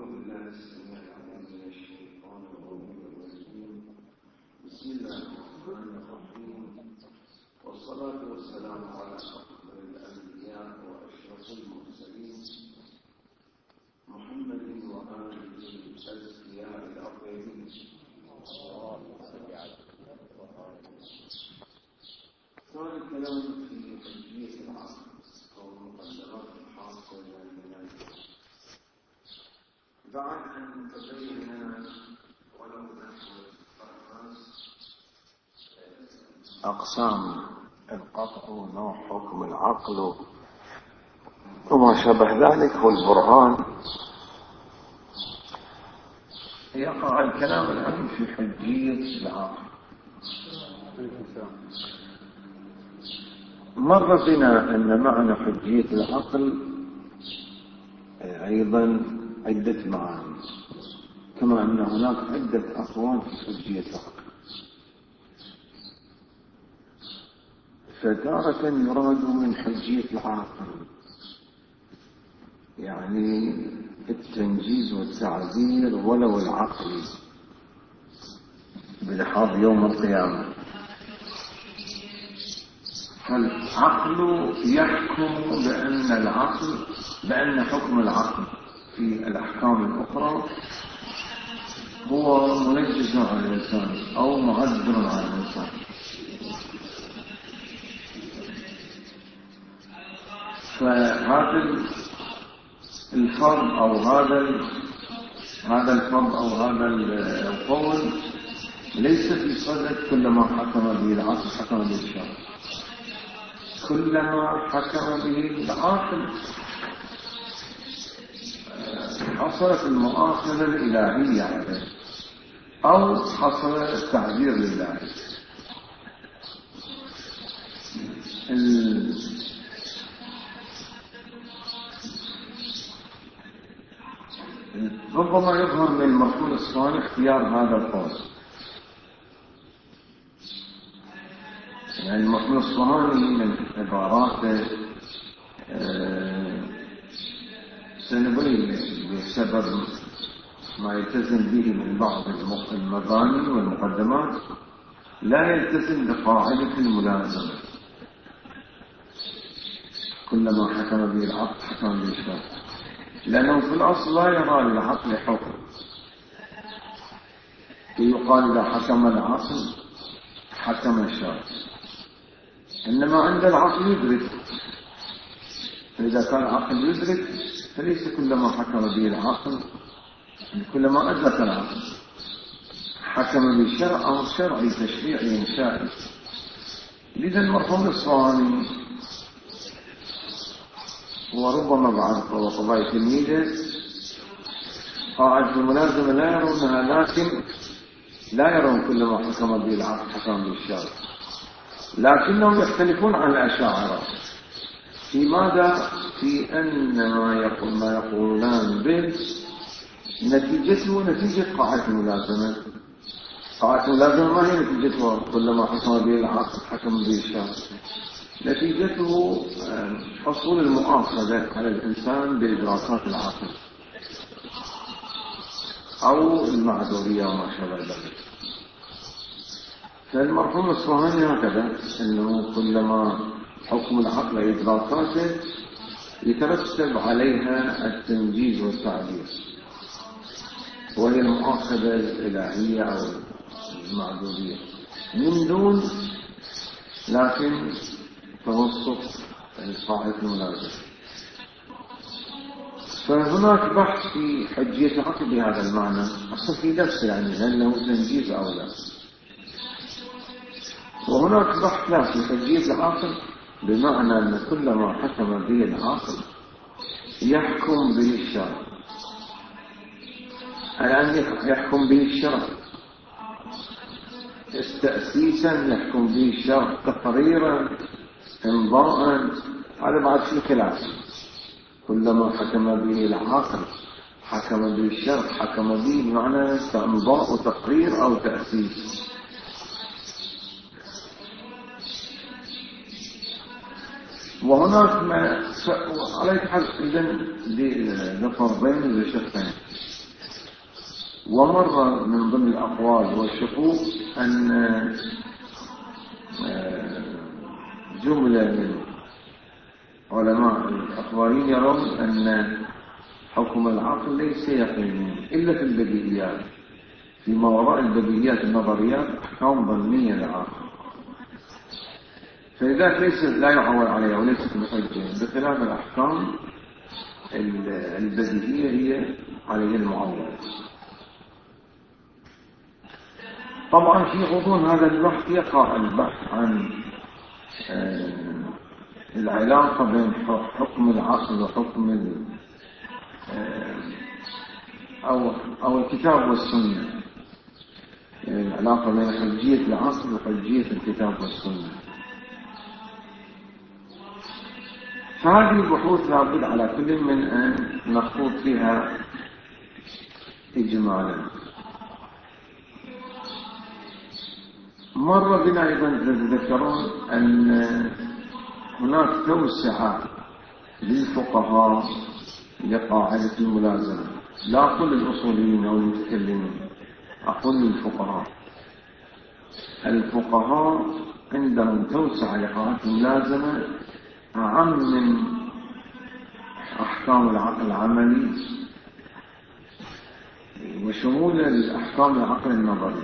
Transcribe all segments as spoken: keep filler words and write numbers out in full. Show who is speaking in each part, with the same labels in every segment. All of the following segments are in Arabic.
Speaker 1: بالله السميع العليم من الشيطان الرجيم. بسم الله الرحمن الرحيم، والصلاة والسلام على أفضل الأنبياء وأشرف المرسلين محمد وآله الأزكياء الأطيبين. صار الكلام في تجديد العقل أو المقدمات الحاصلة من المنازل بعد أن تبين ولو نحو أقسام القطع ونوع حكم العقل وما شابه ذلك والبرهان، يقع الكلام الآن في حجية العقل. مر بنا أن معنى حجية العقل أيضا عدة معاني، كما أن هناك عدة أقوال في حجية العقل. فتارة يراد من حجية العقل يعني التنجيز والتعذير ولو العقلي بلحاظ يوم القيامة، فالعقل يحكم بأن العقل بأن حكم العقل في الأحكام الأخرى هو منجز على الإنسان أو معذر على الإنسان. فهذا الفرض أو هذا هذا الفرض أو هذا القول ليس في صدد كلما حكم به العقل حكم به الشرع، كلما حكم به العقل حصلت المؤاخذة الإلهية عليه أو حصل التعبير الإلهي. ربما يظهر من مفهوم الصالح اختيار هذا القول، يعني المفهوم الصهاني من عباراته سنقول بسبب ما يلتزم به من بعض المباني والمقدمات لا يلتزم بقاعدة الملازمة، كلما حكم به العقل حكم به الشرع، لأنه في الأصل لا يرى للعقل حكم. يقال إذا حكم العقل حكم الشرع، إنما عند العقل يدرك، فإذا كان العقل يدرك فليس كلما حكم به العقل كلما أدرك العقل حكم بالشرع أو الشرع لتشريع إنشائي. لذا المفهوم الصواني وربما بعض قضايا تلميذه قاعدة الملازمة لا يرونها، لكن لا يرون كلما حكم به العقل حكم بالشرع، لكنهم يختلفون عن الأشاعرة في ماذا؟ في أن ما يقول ما يقولان به نتيجته نتيجة قاعدة الملازمة. قاعدة الملازمة ما هي نتيجته كلما حكم به العقل حكم به الشرع، نتيجته حصول المؤاخذة على الإنسان بإدراكات العقل أو المعذورية وما شابه ذلك. فالمفهوم الصهيوني هكذا، أنه كلما حكم العقل إدراكاته يترتب عليها التنجيز والتعبير، وهي المؤاخذة الإلهية أو المعذورية من دون لكن توسط قاعدة الملازمة. فهناك بحث في حجية العقل بهذا المعنى، أصلا في نفسه يعني هل له تنجيز أو لا، وهناك بحث لا في حجية العقل بمعنى أن كل ما حكم به العقل يحكم به الشرع. الآن يحكم به الشرع تأسيسا، يحكم به الشرع تقريرا امضاء، هذا بعد في خلاف. كلما حكم به العقل حكم به الشرع حكم به بمعنى امضاء وتقرير أو تأسيس. وهناك ما عليك حل إذن لفرضين لشخصين، ومر من ضمن الأقوال والشقوق أن جملة من علماء الأخباريين يرون أن حكم العقل ليس يقيني إلا في البديهيات، فيما وراء البديهيات النظريات أحكام ظنية للعقل، فلذلك ليس لا يعول عليها وليست بحجة، بخلاف الأحكام البديهية هي عليها المعول. طبعا في غضون هذا البحث يقع البحث عن العلاقة بين حكم العقل وحكم أو أو الكتاب والسنة، يعني العلاقة بين حجية العقل وحجية الكتاب والسنة. فهذه البحوث لابد على كل من أن نخوض فيها إجمالا. مر بنا أيضا تذكرون أن هناك توسعة للفقهاء لقاعدة الملازمة، لا أقول الأصوليين أو المتكلمين، أقول للفقهاء. الفقهاء عندهم توسع لقاعدة الملازمة أعم من أحكام العقل العملي وشمولا لأحكام العقل النظري.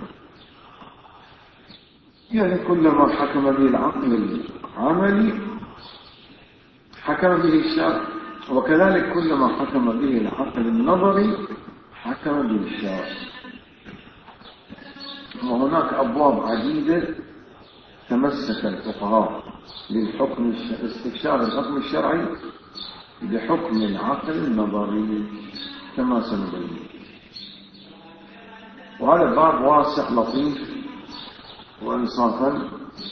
Speaker 1: يعني كلما حكم به العقل العملي حكم به الشرع، وكذلك كلما حكم به العقل النظري حكم به الشرع. وهناك أبواب عديدة تمسك الفقهاء للحكم استكشاف الحكم الشرعي بحكم العقل النظري كما سنبين. وهذا باب واسع لطيف وإنصافا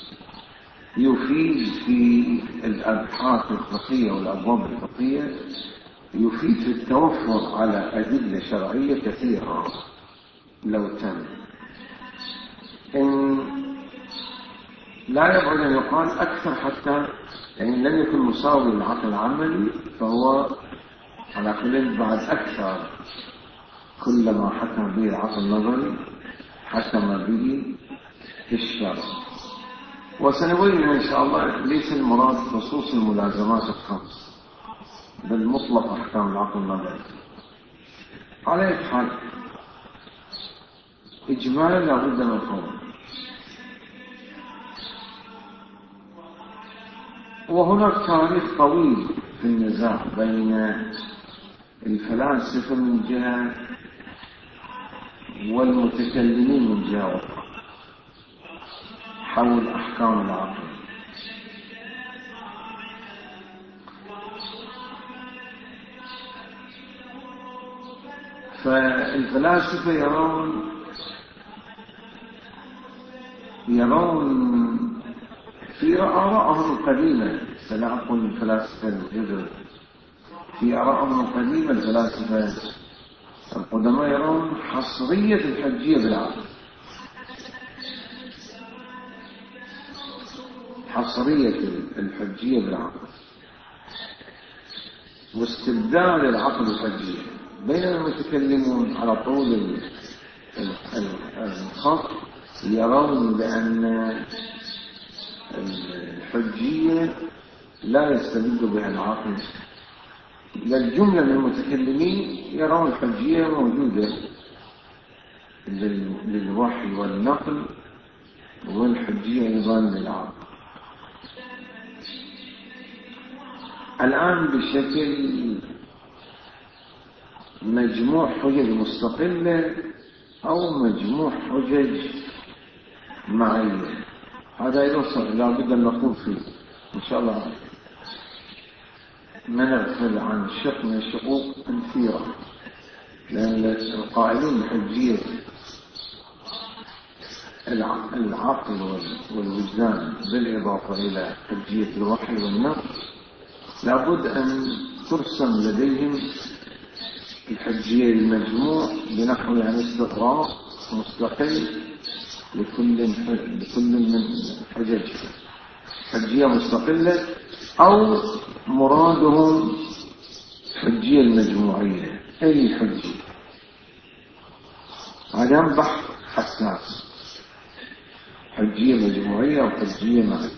Speaker 1: يفيد في الأبحاث الفقهية والأبواب الفقهية، يفيد في التوفر على أدلة شرعية كثيرة لو تم. إن لا يبعد أن يقال أكثر، حتى يعني لم يكن مساوي للعقل العملي فهو على كل بعد أكثر. كلما حكم به العقل النظري حكم به الشرع. وسنبين إن شاء الله ليس المراد خصوص الملازمات الخمس بل مطلق أحكام العقل النظري. على أي حال إجمالا لابد من قول. وهناك تاريخ طويل في النزاع بين الفلاسفة من جهة والمتكلمين من جهة أخرى حول أحكام العقل. فالفلاسفة يرون يرون في آرائهم القديمة، فلا أقول الفلاسفة الجدد، في آرائهم القديمة الفلاسفة القدماء يرون حصرية الحجية بالعقل، حصرية الحجية بالعقل واستبدال العقل الحجية. بينما المتكلمون على طول الخط يرون بأن الحجية لا يستبد بها العقل. للجملة من المتكلمين يرون الحجية موجودة للوحي والنقل، والحجية أيضا للعقل. الآن بشكل مجموع حجج مستقلة أو مجموع حجج معية، هذا يوصل لا بد أن نقول فيه إن شاء الله. ما نغفل عن شق من الشقوق كثيرة، لأن القائلين بحجية العقل والوجدان بالإضافة إلى حجية الوحي والنقل لابد أن ترسم لديهم الحجية المجموع بنحو عن استقراء مستقل لكل لكل من حجج، حجية مستقلة أو مرادهم حجية المجموعية. أي حجية هذا بحث حساس، حجية مجموعية وحجية معية.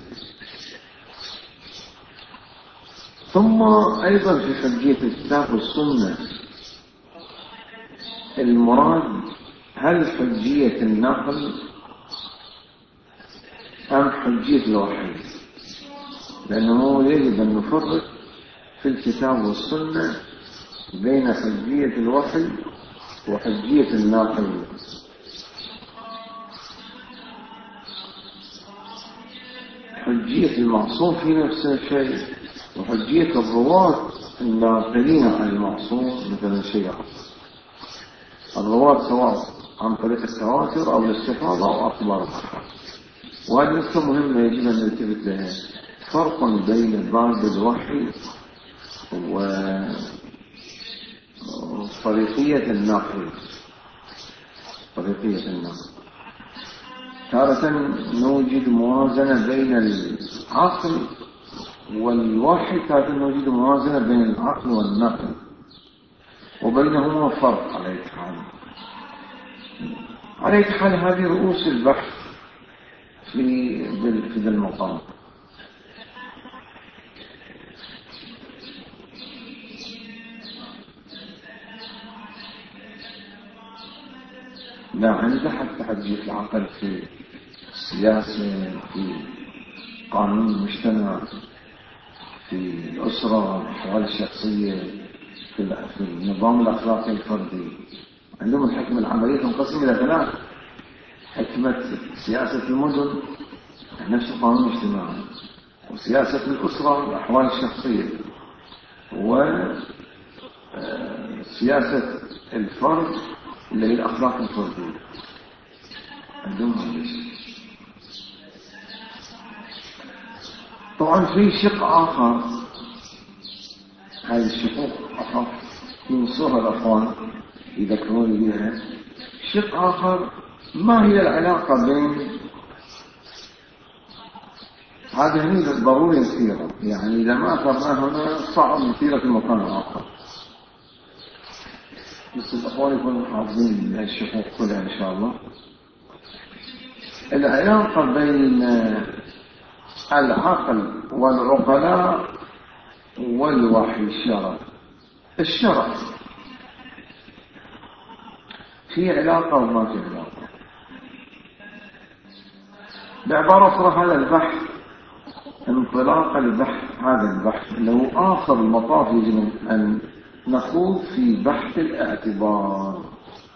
Speaker 1: ثم أيضا في حجية الكتاب والسنة المراد هل حجية النقل أم حجية الوحي؟ لأنه يجب أن نفرق في الكتاب والسنة بين حجية الوحي وحجية الناقل. حجية المعصوم في نفس الشيء، وحجية الرواة الناقلين عن المعصوم مثلا شيء آخر. الرواة سواء عن طريق التواتر أو الاستفاضة أو أخبار الآخر. وهذه نقطة مهمة يجب أن نلتفت لها، فرق بين باب الوحي وطريقية النقل. طريقية النقل تارة نوجد موازنة بين العقل والوحي، تارة نوجد موازنة بين العقل والنقل، وبينهما فرق. على أي حال على أي حال هذه رؤوس البحث في في ذا المقام. لا عند حتى حجية العقل في السياسة، في قانون المجتمع، في الأسرة، الأحوال الشخصية، في النظام الأخلاقي الفردي. عندهم الحكمة العملية تنقسم إلى ثلاث: حكمة سياسة المدن نفس القانون الاجتماعي، وسياسة الأسرة الأحوال الشخصية، وسياسة الفرد اللي هي الأخلاق الفردية. عندهم هذا. طبعا في شق آخر، هذه الشقوق أخف ينصرها الأخوان يذكرون بها. شق آخر: ما هي العلاقة بين هذا؟ هي ضروري نسيرة، يعني إذا ما أثرنا هنا صعب نسيرة في مكان آخر، بس الأخوان يكونوا حافظين الشقوق كلها إن شاء الله. العلاقة بين العقل والعقلاء والوحي الشرع. الشرع في علاقة وما في علاقة. بعبارة أخرى، هذا البحث انطلاق البحث هذا البحث لو آخر المطاف يجب أن نخوض في بحث الاعتبار.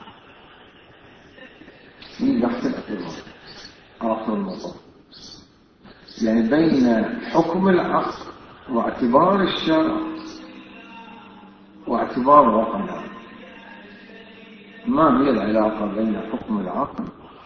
Speaker 1: في بحث الاعتبار آخر المطاف، يعني بين حكم العقل واعتبار الشرع واعتبار العقل. ما هي العلاقة بين حكم العقل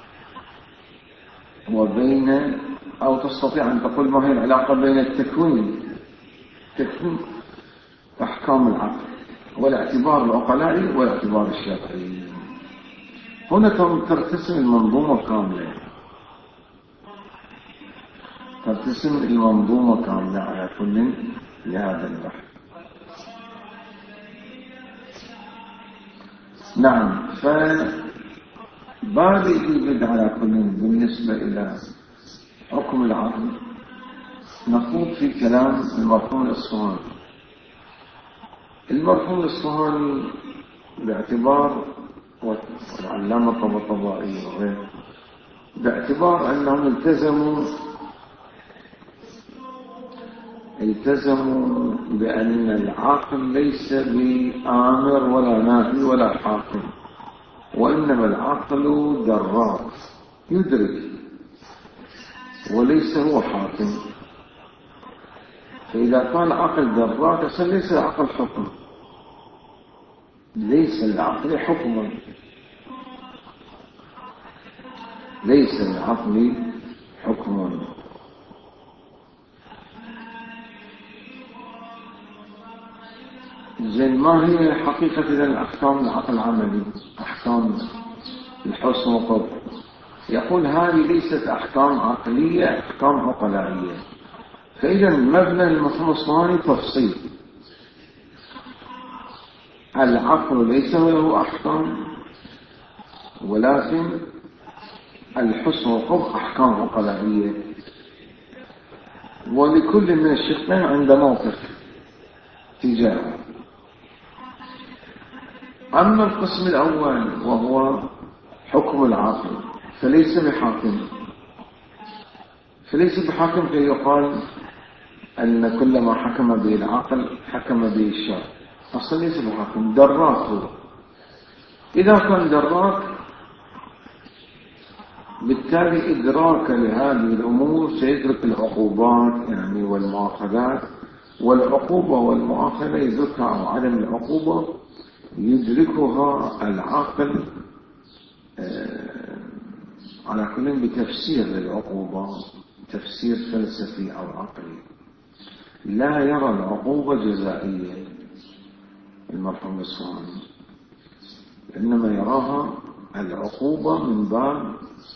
Speaker 1: وبين، أو تستطيع أن تقول ما هي العلاقة بين التكوين تكوين أحكام العقل والاعتبار العقلائي والاعتبار الشرعي. هنا ترتسم المنظومة كاملة، ترتسم المنظومة كاملة على كل لهذا البحث. نعم، فبادئ البدء على كل بالنسبة إلى حكم العقل نخوض في كلام المرحوم الإصفهاني. المرحوم الإصفهاني باعتبار، والعلامة الطباطبائي وغيره، باعتبار أنهم التزموا التزموا بأن العقل ليس بآمر ولا ناهي ولا حاكم، وإنما العقل دراك يدرك وليس هو حاكم. فإذا كان عقل دراك فليس العقل حكم، ليس العقل حكما، ليس العقل حكما. زين، ما هي حقيقة إذا الأحكام العقل العملي؟ أحكام الحسن والقبح. يقول هذه ليست أحكام عقلية، أحكام عقلائية. فإذا مبنى المفهوم الصهيوني تفصيل: العقل ليس له أحكام ولكن الحسن والقبح أحكام عقلائية، ولكل من الشقين عند موقف تجاهه. أما القسم الأول وهو حكم العاقل فليس بحاكم، فليس بحاكم كي يقال أن كل ما حكم به العقل حكم به الشرع، أصلا ليس بحاكم، دراك هو. إذا كان دراك بالتالي إدراك لهذه الأمور سيدرك العقوبات يعني والمؤاخذات، والعقوبة والمؤاخذة يدركها أو عدم العقوبة يدركها العاقل على كل بتفسير للعقوبة، تفسير فلسفي أو عقلي. لا يرى العقوبة جزائية المرحوم الصواني، إنما يراها العقوبة من باب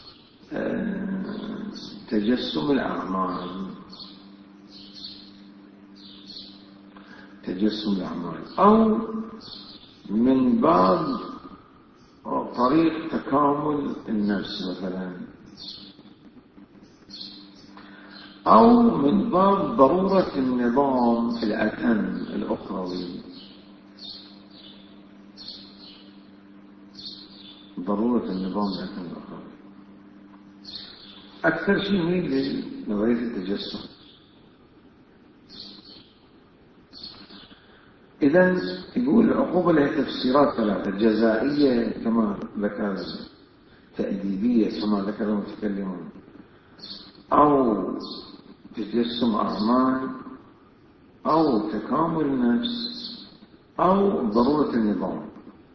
Speaker 1: تجسم الأعمال، تجسم الأعمال، أو من باب طريق تكامل النفس مثلا، أو من باب ضرورة النظام الأتم الأخروي، ضرورة النظام الأتم الأخروي. أكثر شيء يميل لنظرية التجسم. إذن يقول العقوبة لها تفسيرات ثلاثة: جزائية كما ذكر، تأديبية كما ذكر المتكلمون، أو تجسم أعمال، أو تكامل النفس، أو ضرورة النظام.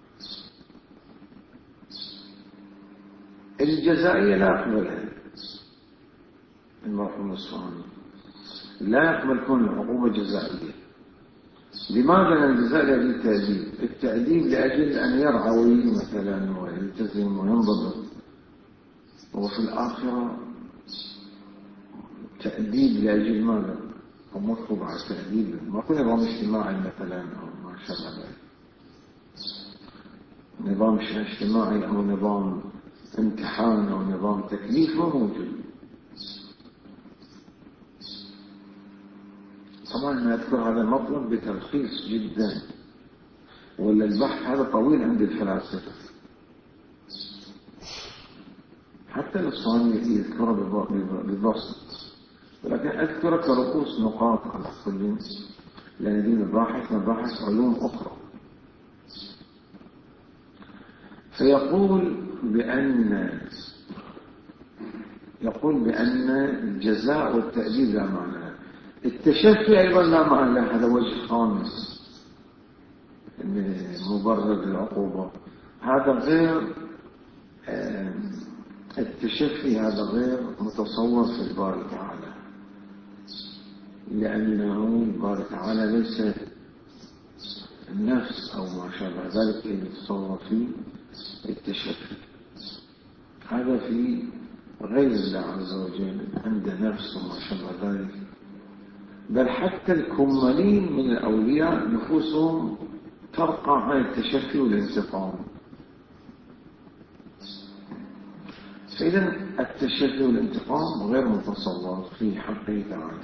Speaker 1: الجزائية لا يقبلها المرحوم الصواني، لا يقبل كون العقوبة جزائية. لماذا؟ لأن الجزاء لأجل التأديب، التأديب لأجل أن يرعوي مثلا ويلتزم وينضبط، وفي الآخرة تأديب لأجل ماذا؟ ومطلوب على التأديب، ما كل نظام اجتماعي مثلا أو ما شابه ذلك، نظام اجتماعي أو نظام امتحان أو نظام تكليف ما موجود. طبعا أنا أذكر هذا المطلب بتلخيص جدا، ولا البحث هذا طويل عند الفلاسفة، حتى الصواني يذكره بالبسط، ولكن أذكر كرؤوس نقاط على كل، لأن دي مباحث مباحث علوم أخرى. فيقول بأن يقول بأن الجزاء والتأديب لا معنى له، التشفي أيضا لا معنى له، هذا وجه خامس مبرر العقوبة. هذا غير التشفي، هذا غير متصور في الباري تعالى، لأنه الباري تعالى ليس النفس أو ما شابه ذلك يتصور فيه التشفي، هذا في غير الله عز وجل عنده نفس وما شابه ذلك. بل حتى الكمالين من الأولياء نفوسهم ترقى عن التشفي والانتقام. فإذا التشفي والانتقام غير متصور في حقه تعالى،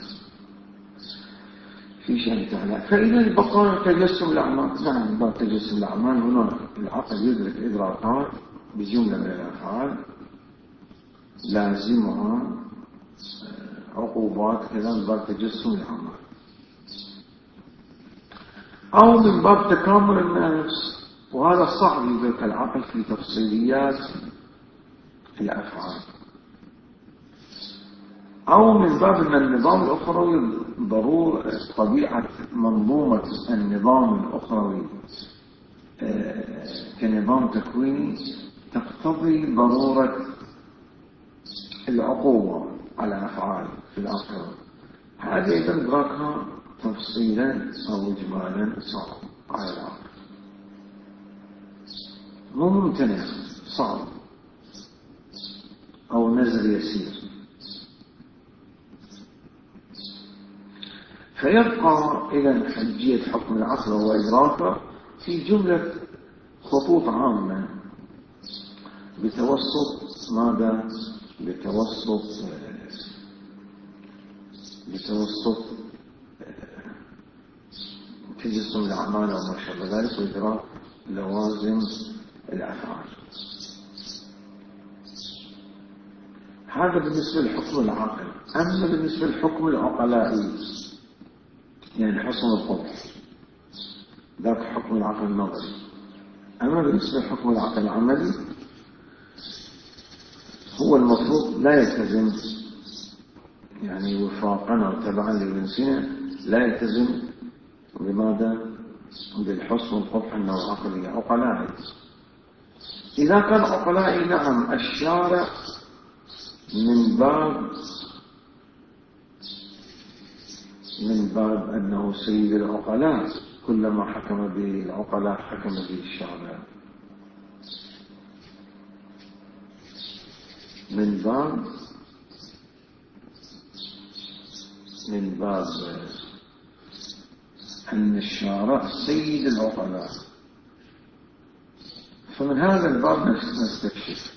Speaker 1: في شأن تعالى. فإذا بقى تجسم الأعمال، نعم بقى تجسم الأعمال، هنا العقل يدرك إدراكات بجملة من الأفعال لازمها عقوبات، كذا من باب تجسم الأعمال، أو من باب تكامل النفس، وهذا صعب يدرك العقل في تفصيليات الأفعال، أو من باب أن النظام الأخروي ضرورة طبيعة منظومة النظام الأخروي كنظام تكويني تقتضي ضرورة العقوبة على أفعال في الآخرة. هذه إذا إدراكها تفصيلا أو إجمالا صعب على العقل، مو ممتنع، صعب أو نزل يسير. فيبقى إذا حجية حكم العقل وإدراكه في جملة خطوط عامة بتوسط ماذا؟ بتوسط بتوسط تجسم الأعمال وما شابه ذلك وإدراك لوازم الأفعال. هذا بالنسبة للحكم العقل. أما بالنسبة للحكم العقلائي يعني حسن القبح ذاك حكم العقل النظري. أما بالنسبة للحكم العقل العملي هو المفروض لا يلتزم يعني وفاقا أو تبعا لابن سينا لا يلتزم بماذا؟ بالحسن والقبح أنه عقلي عقلائي. إذا كان عقلائي نعم الشارع من باب من باب أنه سيد العقلاء كلما حكم به العقلاء حكم به الشارع من باب من باب أن الشارع سيد العقلاء. فمن هذا الباب نستكشف.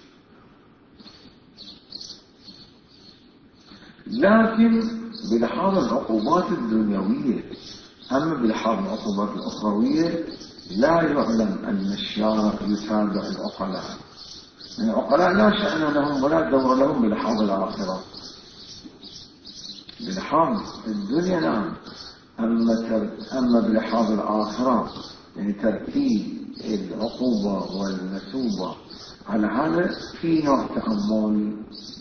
Speaker 1: لكن بلحاظ العقوبات الدنيوية. أما بلحاظ العقوبات الأخروية لا يعلم أن الشارع يتابع العقلاء. العقلاء لا شأن لهم ولا دور لهم بلحاظ الآخرة. بلحاظ الدنيا نعم. أما, أما بلحاظ الآخرة يعني ترتيب العقوبة والمثوبة على هذا في نوع تأمل.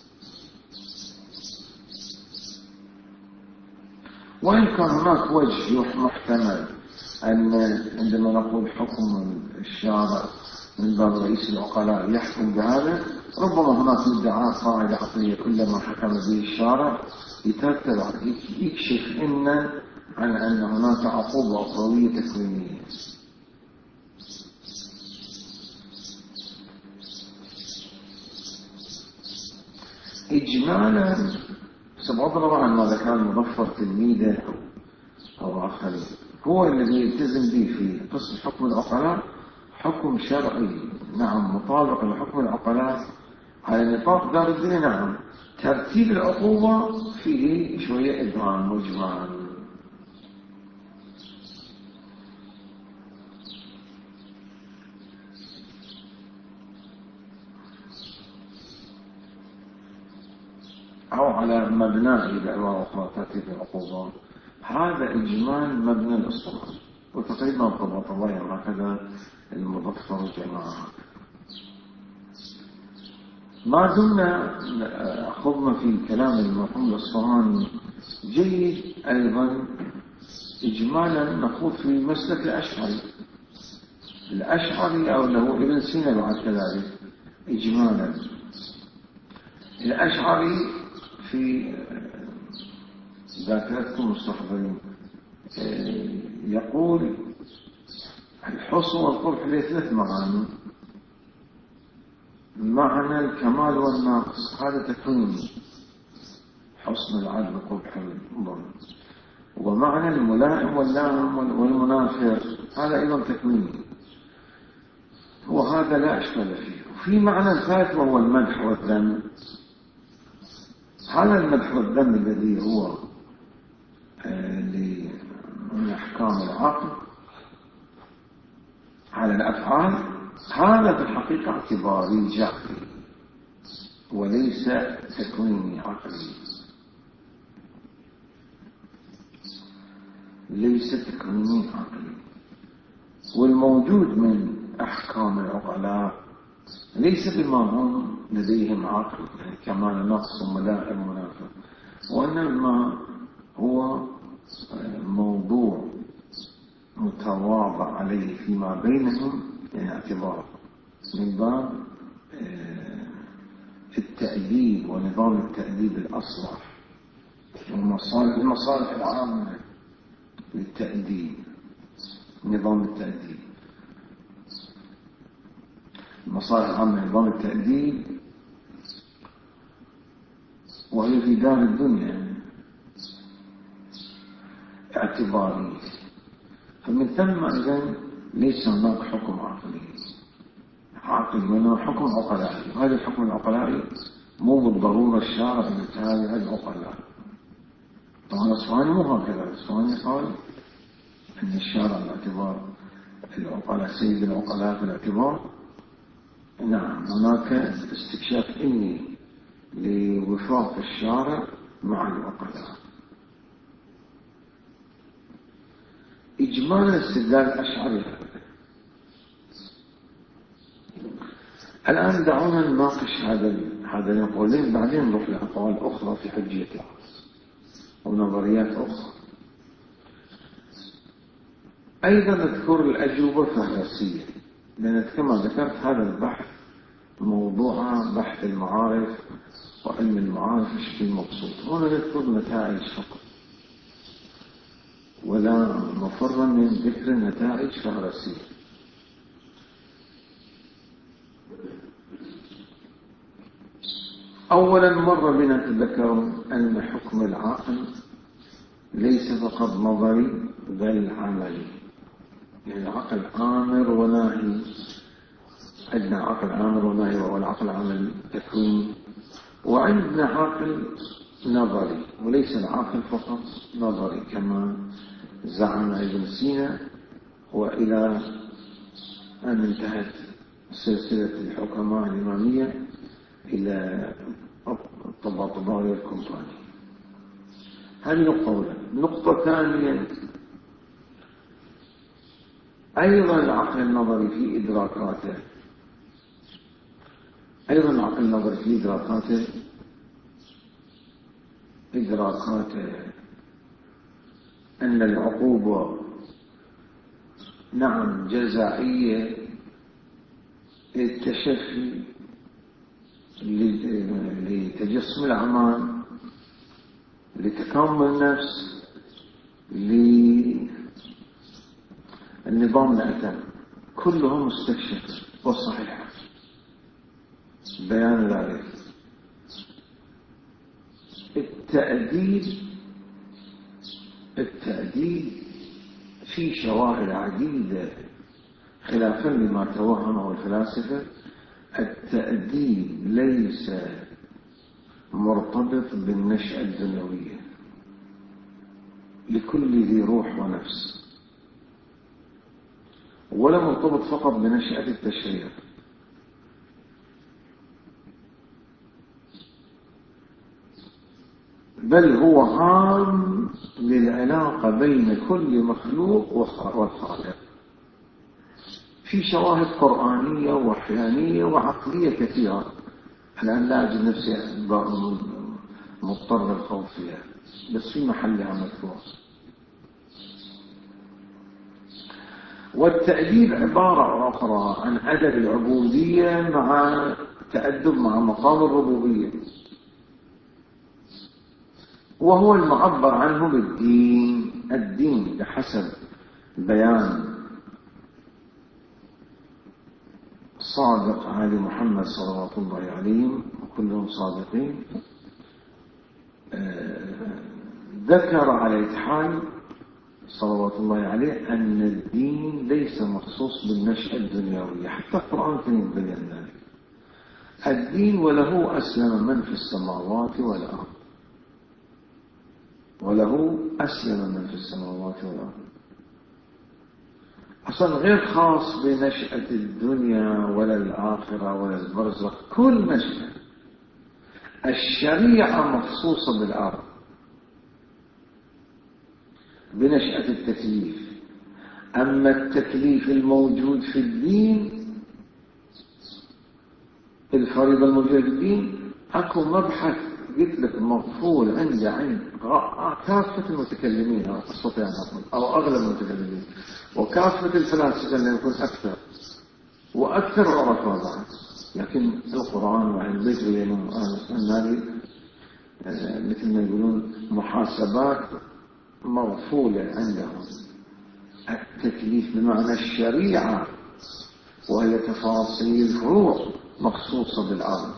Speaker 1: وإن كان هناك وجه محتمل أن عندما نقول حكم الشارع من باب رئيس العقلاء يحكم بهذا ربما هناك ادعاء قاعدة عقلية كلما حكم به الشارع يترتب يكشف إن عن أن هناك عقوبة أخروية تكوينية. إجمالا بغض النظر عن ماذا كان مظفر تلميذه أو آخرين هو الذي يلتزم به في قسم حكم العقلاء حكم شرعي نعم مطابق لحكم العقلاء على نطاق دار الدنيا. نعم ترتيب العقوبة فيه شوية إبهام مجمل. أو على مبنى بعبارة أخرى ترتيب العقوبة. هذا إجمال مبنى الإصطلاح وتقريبا ارتبط الله هكذا المظفر الجماعة. ما دمنا أخذنا في كلام المرحوم الأصفهاني جيد أيضا إجمالا نخوض في مسلك الأشعري. الأشعري أو له ابن سينا بعد كذلك إجمالا. الأشعري في ذاكرتكم مستحضرين يقول الحسن والقبح له ثلاث معاني. معنى الكمال والناقص هذا تكويني حسن العدل قبح الظلم. ومعنى الملائم واللائم والمنافر هذا أيضا تكويني وهذا لا أشكال فيه. وفي معنى ثالث وهو المدح والذم. هذا المدح والذم الذي هو من أحكام العقل على الأفعال هذا في الحقيقة اعتباري جعلي وليس تكويني عقلي. ليس تكويني عقلي. والموجود من أحكام العقلاء ليس بما هم لديهم عقل يعني كمال نقص وملائم منافق وإنما هو موضوع متواضع عليه فيما بينهم يعني اعتبار من باب التأديب ونظام التأديب الأصلح والمصالح العامة للتأديب. نظام التأديب المصالح العامة نظام التأديب وهي في دار الدنيا اعتباري. فمن ثم إذن ليس هناك حكم عقلي. عقل منه حكم عقلائي، وهذا الحكم العقلائي مو بالضرورة الشارع يتابع العقلاء. طبعا الصواني مو هكذا، الصواني قال أن الشارع باعتبار العقلاء سيد العقلاء في الاعتبار. نعم هناك استكشاف علمي لوفاق الشارع مع العقلاء. إجمالا استدلال الأشعري. الآن دعونا نناقش هذا هذين القولين، بعدين نروح لأقوال أخرى في حجية ونظريات أخرى. أيضا نذكر الأجوبة الفهرسية، لأن كما ذكرت هذا البحث موضوع بحث المعارف وعلم المعارف بشكل مبسوط. هنا نذكر نتائج فقط، ولا مفر من ذكر نتائج فهرسية. أولا مر بنا تذكر أن حكم العقل ليس فقط نظري بل عملي، يعني العقل آمر وناهي. عندنا عقل آمر وناهي وهو العقل عملي تكوين، وعندنا عقل نظري وليس العقل فقط نظري كما زعم ابن سينا، وإلى أن انتهت سلسلة الحكماء الإمامية إلى الطباطبائي الكمباني. هذه نقطة أولى. نقطة ثانية أيضا العقل النظري في إدراكاته، أيضا العقل النظري في إدراكاته إدراكاته أن العقوبة نعم جزائية للتشفي لتجسم الأعمال لتكامل النفس للنظام الأتم، كلهم مستكشف وصحيح بيان ذلك. التأديب التأديب في شواهد عديدة خلافا لما توهمه الفلاسفة. التأديب ليس مرتبط بالنشأة الدنيوية لكل ذي روح ونفس، ولا مرتبط فقط بنشأة التشريع، بل هو هام للعلاقة بين كل مخلوق والخالق. في شواهد قرآنية وحيانية وعقلية كثيرة، الآن لا أجد نفسي مضطر الخوض فيها، بس في محلها مذكور. والتأديب عبارة أخرى عن أدب العبودية مع تأدب مع مقام الربوبية، وهو المعبر عنه بالدين. الدين بحسب بيان صادق علي محمد صلوات الله عليهم وكلهم صادقين، ذكر على إتحال صلوات الله عليه أن الدين ليس مخصوص بالنشأة الدنيوية، حتى القرآن كان يبين ذلك. الدين وله أسلم من في السماوات والأرض، وله أسلم من في السماوات والأرض، أصلا غير خاص بنشأة الدنيا ولا الآخرة ولا البرزخ، كل نشأة. الشريعة مخصوصة بالأرض بنشأة التكليف، أما التكليف الموجود في الدين، الفريضة الموجودة في الدين، أكو مبحث قلت لك مغفول عند عند كافة المتكلمين، أو أستطيع أن أقول أو أغلب المتكلمين، وكافة الفلاسفة اللي يكون أكثر وأكثر عرفوا بعد. لكن القرآن وعلم البيت بينهم هذه مثل ما يقولون محاسبات مغفولة عندهم. التكليف بمعنى الشريعة، وهي تفاصيل فروع مخصوصة بالأرض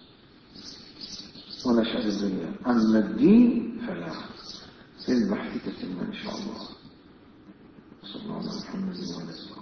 Speaker 1: ونشأة الدنيا. أما الدين فلا. في البحث تتم إن شاء الله. صلى الله عليه وسلم.